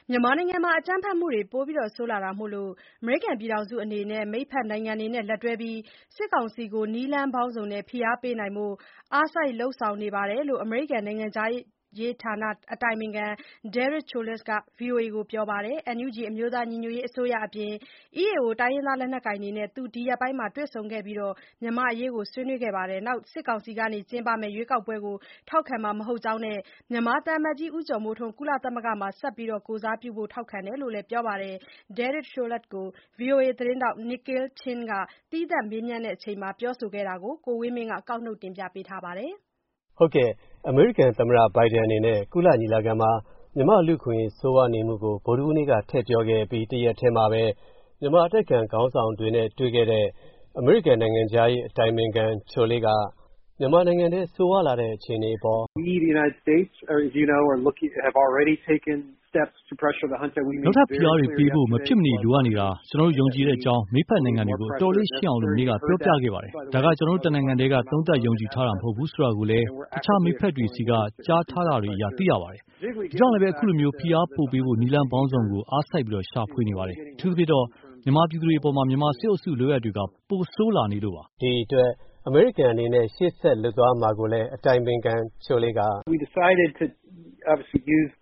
မြန်မာနိုင်ငံမှာအကြမ်းဖက်မှုတွေပိုပြီးဆိုးလာတာမို့အမေရိကန်ပြည်ထောင်စုအနေနဲ့မိတ်ဖက်နိုင်ငံတွေနဲ့လက်တွဲပြီးစစ်ကောင်စီကိုနည်းလမ်းပေါင်းစုံနဲ့ဖိအားပေးနိုင်ဖို့အားစိုက်လုပ်ဆောင်နေတယ်လို့အမေရိကန်နိုင်ငံခြားရေးဌာနအတိုင်ပင်ခံ Derek Chollet က VOA ကိုပြောပါတယ်။ NUG အမျိုးသားညီညွတ်ရေးအစိုးရအပြင် EAO တိုင်းရင်းသားလက်နက်ကိုင်တွေနဲ့ဒီရက်ပိုင်းတွေ့ဆုံခဲ့ပြီးမြန်မာ့အရေးဆွေးနွေးခဲ့ပါတယ်။ စစ်ကောင်စီကကျင်းပမယ့်ရွေးကောက်ပွဲကိုထောက်ခံမှာမဟုတ်ကြောင်းနဲ့မြန်မာသံအမတ်ကြီးဦးကျော်မိုးထွန်း ကုလသမဂ္ဂမှာဆက်ပြီးကိုယ်စားပြုဖို့ထောက်ခံတယ်လို့လည်းပြောပါတယ်။ Derek Chollet ကို VOA သတင်းထောက် Nick Ching ကသီးသန့်မေးမြန်းချိန်မှာပြောဆိုခဲ့တာကို ကိုဝင်းမင်းကကောက်နုတ်တင်ပြထားပါတယ်။ဟုတ်ကဲ့အမေရိကန်သမ္မတဘိုင်ဒန်အနေနဲ့ကုလညီလာခံမှာမြန်မာလူ့အခွင့်အရေးဆိုးဝါးနေမှုကိုဗုဒ္ဓဟူးနေ့ကထည့်ပြောခဲ့ပြီးတရက်ထဲမှာပဲမြန်မာအတိုက်အခံခေါင်းဆောင်တွေနဲ့တွေ့ခဲ့တဲ့အမေရိကန်နိုင်ငံခြားရေးအတိုင်ပင်ခံ Chollet ကမြန်မာနိုင်ငံထဲဆိုးဝါးလာတဲ့အခြေအနေပေါ် We the United States as you know have already taken steps to pressure the junta. We နောက်ထပ်ဖိအားတွေပေးဖို့မဖြစ်မနေလိုအပ်နေတာကျွန်တော်တို့ယုံကြည်တဲ့အကြောင်းမိဖက်နိုင်ငံတွေကိုအတော်လေးရှင်းအောင်လို့မနေ့ကပြောပြခဲ့ပါတယ်။ဒါကကျွန်တော်တို့တနိုင်ငံတည်းကသုံးသပ်ယုံကြည်ထားတာမဟုတ်ဘူးဆိုတာကိုလည်းတခြားမိဖက်တွေစီကကြားထားတာတွေအရသိရပါတယ်။ဒီကြောင့်လည်းအခုလိုမျိုးဖိအားပို့ပေးဖို့နည်းလမ်းပေါင်းစုံကိုအားစိုက်ပြီးရှာဖွေနေပါတယ်။အထူးသဖြင့်တော့မြန်မာပြည်သူတွေပေါ်မှာမြန်မာစစ်အုပ်စုလိုရတွေကပိုဆိုးလာနေလို့ပါ။ဒီအတွက်အမေရိကန်အနေနဲ့ရှေ့ဆက်လုပ်သွားမှာကိုလည်းအတိုင်ပင်ခံ Chollet က We decided to obviously use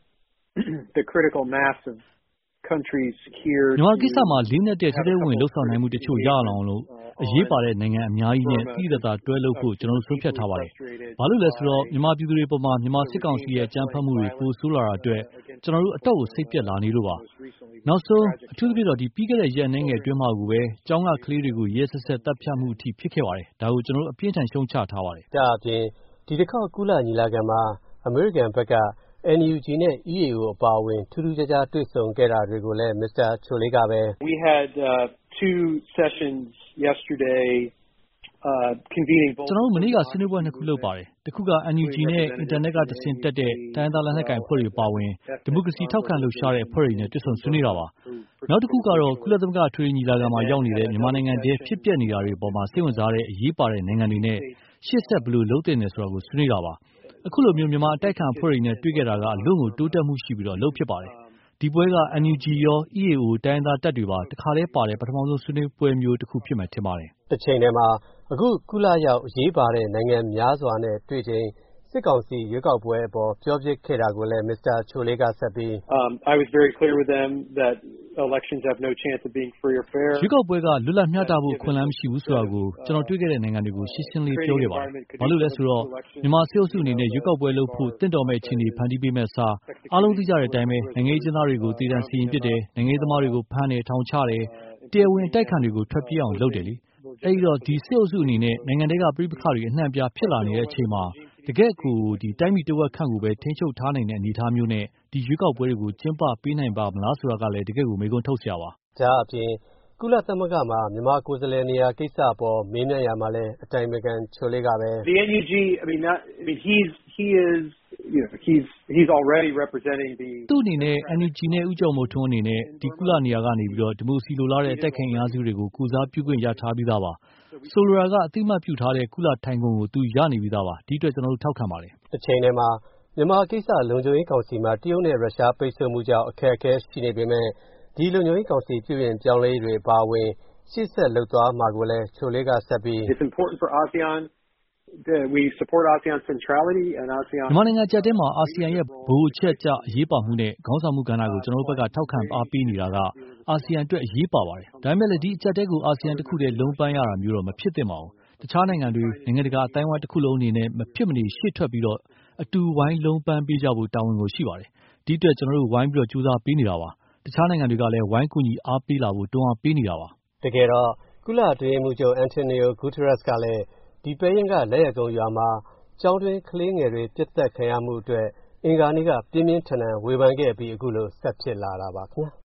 the critical mass of countries here မြန်မာကိစ္စမှာလေးနက်တဲ့ထဲထဲဝင်လှုပ်ဆောင်နိုင်မှုတချို့ရအောင်လို့အရေးပါတဲ့နိုင်ငံအများကြီးနဲ့ပြည်သက်သာတွဲလုပ်ဖို့ကျွန်တော်တို့ဆုံးဖြတ်ထားပါတယ်။ဘာလို့လဲဆိုတော့မြန်မာပြည်သူတွေပေါ်မှာမြန်မာစစ်ကောင်စီရဲ့အကြမ်းဖက်မှုတွေပိုဆိုးလာတာအတွက်ကျွန်တော်တို့အတော့ကိုစိတ်ပြက်လာနေလို့ပါ။နောက်ဆုံးအထူးသဖြင့်တော့ဒီပြီးခဲ့တဲ့ရက်အနည်းငယ်အတွင်းမှာကိုပဲကျောင်းကကလေးတွေကိုရဲဆက်ဆက်တပ်ဖြတ်မှုအထိဖြစ်ခဲ့ပါတယ်။ဒါကိုကျွန်တော်တို့အပြင်းထန်ရှုံချထားပါတယ်။ဒါအပြင်ဒီတစ်ခေါက်ကုလညီလာခံမှာအမေရိကန်ဘက်က NUG နဲ့ EAO အပါအဝင်ထူးထူးခြားခြားတွေ့ဆုံခဲ့တာတွေကိုလည်း Mr. Chollet ကပဲ We had two sessions yesterday convening both ကျွန်တော်တို့မနေ့ကဆွေးနွေးပွဲနှစ်ခုလုပ်ပါတယ်။တစ်ခုက NUG နဲ့အင်တာနက်ကတဆင့်တက်တဲ့တိုင်းသားလက်နက်ကိုင်အဖွဲ့တွေပါဝင်ဒီမိုကရေစီထောက်ခံလှုပ်ရှားတဲ့အဖွဲ့တွေနဲ့တွေ့ဆုံဆွေးနွေးတာပါ။နောက်တစ်ခုကတော့ကုလသမဂ္ဂထွေညီလာခံမှာရောက်နေတဲ့မြန်မာနိုင်ငံတည်းဖြစ်ပျက်နေတာတွေပေါ်မှာစိတ်ဝင်စားတဲ့အရေးပါတဲ့နိုင်ငံတွေနဲ့ရှေ့ဆက်ဘယ်လိုလုပ်သင့်တယ်ဆိုတာကိုဆွေးနွေးတာပါ။အခုလိုမျိုးမြန်မာအတိုက်ခံအဖွဲ့တွေနဲ့တွေ့ခဲ့တာကအလွန်ကိုတိုးတက်မှုရှိပြီးအလုပ်ဖြစ်ပါတယ်။ဒီပွဲက NUG ရော EAO တိုင်းသားတပ်တွေပါတခါလဲပါတဲ့ပထမဆုံးဆွေးနွေးပွဲမျိုးတစ်ခုဖြစ်မယ်ထင်ပါတယ်။တစ်ချိန်တည်းမှာအခုကုလရောက်အရေးပါတဲ့နိုင်ငံများစွာနဲ့တွေ့ချိန်စစ်ကောင်စီရွေးကောက်ပွဲအပေါ်ပြောပြခဲ့တာကိုလည်း Mr. Chollet ကဆက်ပြီး I was very clear with them that elections have no chance of being free or fair ရွေးကောက်ပွဲကလွတ်လပ်မျှတဖို့ခွင့်လန်းမရှိဘူးဆိုတာကိုကျွန်တော်တွေ့ခဲ့တဲ့နိုင်ငံတွေကိုရှင်းရှင်းလေးပြောခဲ့ပါတယ်။ဘာလို့လဲဆိုတော့မြန်မာစစ်အုပ်စုအနေနဲ့ရွေးကောက်ပွဲလုပ်ဖို့တင့်တော်မဲ့အခြေအနေဖန်တီးပေးမဲ့စာအားလုံးသိကြတဲ့အတိုင်းပဲနိုင်ငံရေးကျင်းသားတွေကိုတည်တံ့စီရင်ပစ်တယ်နိုင်ငံရေးသမားတွေကိုဖမ်းတယ်ထောင်ချတယ်တရားဝင်တိုက်ခံတွေကိုထွက်ပြေးအောင်လုပ်တယ်လေ။အဲဒီတော့ဒီစစ်အုပ်စုအနေနဲ့နိုင်ငံတွေကပြည်ပခါတွေအနှံ့အပြားဖြစ်လာနေတဲ့အချိန်မှာတကယ့်ကိုဒီတိုင်းပြည်တဝက်ခန့်ကိုပဲထိန်းချုပ်ထားနိုင်တဲ့အနေအထားမျိုးနဲ့ဒီရွေးကောက်ပွဲတွေကိုကျင်းပပေးနိုင်ပါမလားဆိုတာကလည်းတကယ့်ကိုမေးခွန်းထုတ်စရာပါ။ဒါအပြင်ကုလသမဂ္ဂမှာမြန်မာကိုယ်စားလှယ်နေရာကိစ္စအပေါ်မေးမြန်းရမှာလဲအတိုင်ပင်ခံ Chollet ကပဲ The NUG he's already representing the သူ့အနေနဲ့ NUG နဲ့ဦးကျော်မိုးထွန်းအနေနဲ့ဒီကုလနေရာကနေပြီးတော့ဒီမိုစီလိုလားတဲ့အတိုက်ခိုင်အင်အားစုတွေကိုကုစားပြုခွင့်ရထားပြီးသားပါ။ဆိုလိုတာကအတိမတ်ပြုထားတဲ့ကုလထိုင်ကုန်ကိုသူရနေပြီးသားပါ။ဒီအတွက်ကျွန်တော်တို့ထောက်ခံပါတယ်။တစ်ချိန်တည်းမှာမြန်မာကိစ္စလုံခြုံရေးကောင်စီမှာတရုတ်နဲ့ရုရှားပိတ်ဆို့မှုကြောင့်အခက်အခဲရှိနေပေမဲ့ဒီလုံခြုံရေးကောင်စီပြုပြင်ပြောင်းလဲရေးတွေပါဝင်ရှေ့ဆက်လုပ်သွားမှာကိုလည်း Chollet ကဆက်ပြီး It's important for ASEAN we support ASEAN centrality and ASEAN မြန်မာနိုင်ငံကြက်တဲမှာအာဆီယံရဲ့ဘိုးအချက်ကြအရေးပါမှုနဲ့ခေါင်းဆောင်မှုကဏ္ဍကိုကျွန်တော်တို့ဘက်ကထောက်ခံအားပေးနေတာကအာဆီယံအတွက်အရေးပါပါတယ်။ဒါပေမဲ့လည်းဒီအချက်တဲကိုအာဆီယံတစ်ခုတည်းလုံးပန်းရတာမျိုးတော့မဖြစ်သင့်ပါဘူး။တခြားနိုင်ငံတွေနိုင်ငံတကာအတိုင်းအဝိုင်းတစ်ခုလုံးအနေနဲ့မဖြစ်မနေရှေ့ထွက်ပြီးတော့အတူဝိုင်းလုံးပန်းပေးကြဖို့တာဝန်ကိုရှိပါတယ်။ဒီအတွက်ကျွန်တော်တို့ဝိုင်းပြီးတော့ကြိုးစားပေးနေတာပါ။တခြားနိုင်ငံတွေကလည်းဝိုင်းကူညီအားပေးလာဖို့တွန်းအားပေးနေတာပါ။တကယ်တော့ကုလအတွင်းရေးမှူးချုပ် Antonio Guterres ကလည်းဒီပဲရင်ကလက်ရကုန်းရွာမှာကျောင်းတွင်းကလေးငယ်တွေပြစ်သက်ခံရမှုအတွက်အင်္ဂါနေ့ကပြင်းပြင်းထန်ထန်ဝေဖန်ခဲ့ပြီးအခုလိုဆက်ဖြစ်လာတာပါခင်ဗျာ။